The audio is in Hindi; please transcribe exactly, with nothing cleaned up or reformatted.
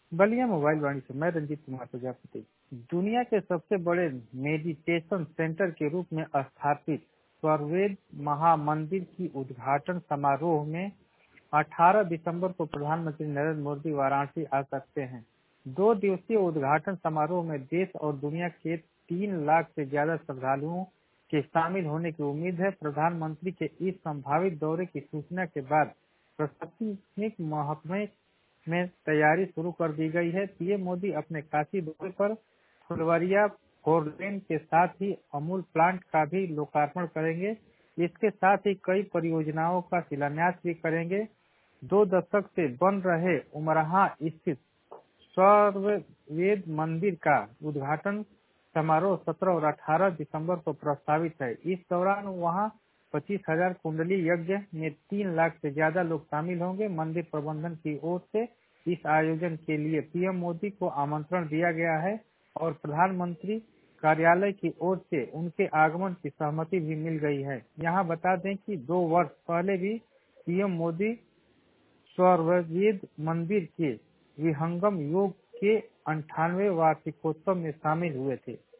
बलिया मोबाइल वाणी से मैं रंजीत कुमार प्रजापति। दुनिया के सबसे बड़े मेडिटेशन सेंटर के रूप में स्थापित स्वरवेद महामंदिर की उद्घाटन समारोह में अठारह दिसंबर को प्रधानमंत्री नरेंद्र मोदी वाराणसी आ सकते हैं। दो दिवसीय उद्घाटन समारोह में देश और दुनिया के तीन लाख से ज्यादा श्रद्धालुओं के शामिल होने की उम्मीद है। प्रधानमंत्री के इस संभावित दौरे की सूचना के बाद प्रशासनिक महकमे में तैयारी शुरू कर दी गई है। पीएम मोदी अपने काशी दौरे पर फुलवरिया फोर लेन के साथ ही अमूल प्लांट का भी लोकार्पण करेंगे। इसके साथ ही कई परियोजनाओं का शिलान्यास भी करेंगे। दो दशक से बन रहे उमराहा स्थित स्वरवेद मंदिर का उद्घाटन समारोह सत्रह और अठारह दिसंबर को प्रस्तावित है। इस दौरान वहां पच्चीस हजार कुंडली यज्ञ में तीन लाख से ज्यादा लोग शामिल होंगे। मंदिर प्रबंधन की ओर से इस आयोजन के लिए पीएम मोदी को आमंत्रण दिया गया है और प्रधानमंत्री कार्यालय की ओर से उनके आगमन की सहमति भी मिल गई है। यहाँ बता दें कि दो वर्ष पहले भी पीएम मोदी स्वरवेद मंदिर के विहंगम योग के अंठानवे वार्षिकोत्सव में शामिल हुए थे।